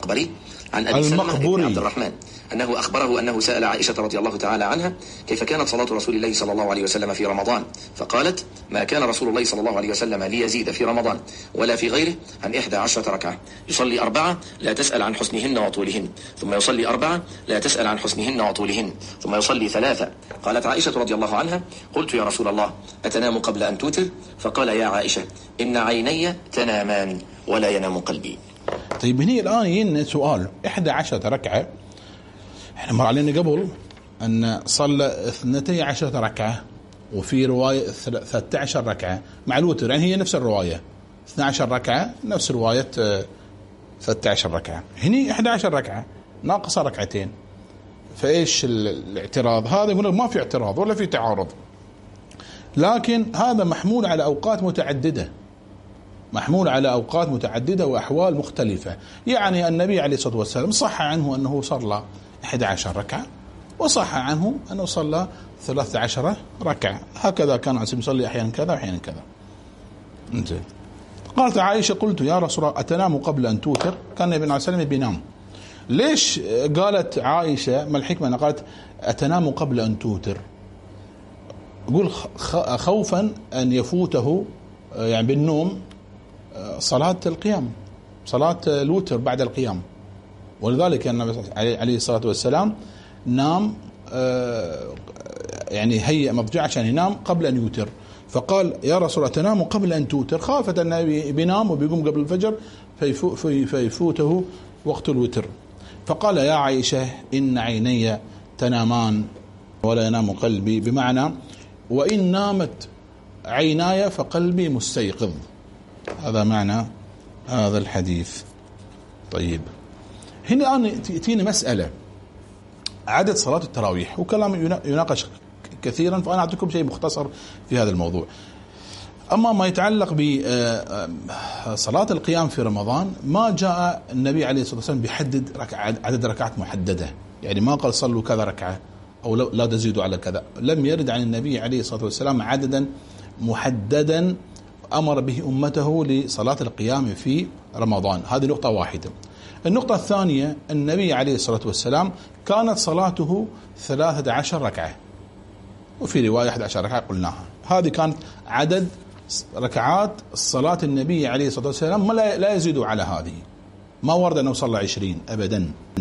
المقبري عن أبي سلمة بن عبد الرحمن أنه أخبره أنه سأل عائشة رضي الله تعالى عنها كيف كانت صلاة رسول الله صلى الله عليه وسلم في رمضان، فقالت: ما كان رسول الله صلى الله عليه وسلم ليزيد في رمضان ولا في غيره عن 11 ركعة، يصلي 4 لا تسأل عن حسنهن وطولهن، ثم يصلي 4 لا تسأل عن حسنهن وطولهن، ثم يصلي 3. قالت عائشة رضي الله عنها: قلت يا رسول الله أتنام قبل أن توتر؟ فقال: يا عائشة إن عيني تنامان ولا ينام قلبي. طيب هنا الآن يجينا سؤال. 11 ركعة، احنا مر علينا قبل أن صلى 12 ركعة، وفي رواية 13 ركعة مع الوتر، يعني هي نفس الرواية 12 ركعة نفس رواية 13 ركعة. هنا 11 ركعة ناقصة ركعتين، فإيش الاعتراض؟ هذا يقول ما في اعتراض ولا في تعارض، لكن هذا محمول على أوقات متعددة، محمول على أوقات متعددة وأحوال مختلفة. يعني النبي عليه الصلاة والسلام صح عنه أنه صلى 11 ركعة، وصح عنه أنه صلى 13 ركعة، هكذا كان يصلي أحيانا كذا وأحيانا كذا. انزين. قالت عائشة: قلت يا رسول الله أتنام قبل أن توتر؟ كان النبي عليه الصلاة والسلام بينام. ليش قالت عائشة؟ ما الحكمة أنا قالت أتنام قبل أن توتر؟ يقول خوفا أن يفوته يعني بالنوم صلاة القيام، صلاة الوتر بعد القيام، ولذلك النبي عليه الصلاة والسلام نام، يعني هيئ مضجع عشان ينام قبل أن يوتر. فقال: يا رسول الله تنام قبل أن توتر؟ خافت النبي بينام وبيقوم قبل الفجر فيفوته وقت الوتر. فقال: يا عائشة إن عيني تنامان ولا ينام قلبي، بمعنى وإن نامت عيناي فقلبي مستيقظ. هذا معنى هذا الحديث. طيب هنا الآن تأتينا مسألة عدد صلاة التراويح، وكلام يناقش كثيرا، فأنا أعطيكم شيء مختصر في هذا الموضوع. أما ما يتعلق بصلاة القيام في رمضان، ما جاء النبي عليه الصلاة والسلام بيحدد عدد ركعات محددة، يعني ما قال صلوا كذا ركعة أو لا تزيدوا على كذا. لم يرد عن النبي عليه الصلاة والسلام عددا محددا أمر به أمته لصلاة القيام في رمضان. هذه نقطة واحدة. النقطة الثانية: النبي عليه الصلاة والسلام كانت صلاته 13 ركعة، وفي رواية 11 ركعة قلناها. هذه كانت عدد ركعات صلاة النبي عليه الصلاة والسلام، لا يزيد على هذه. ما ورد أنه صلى 20 أبدا.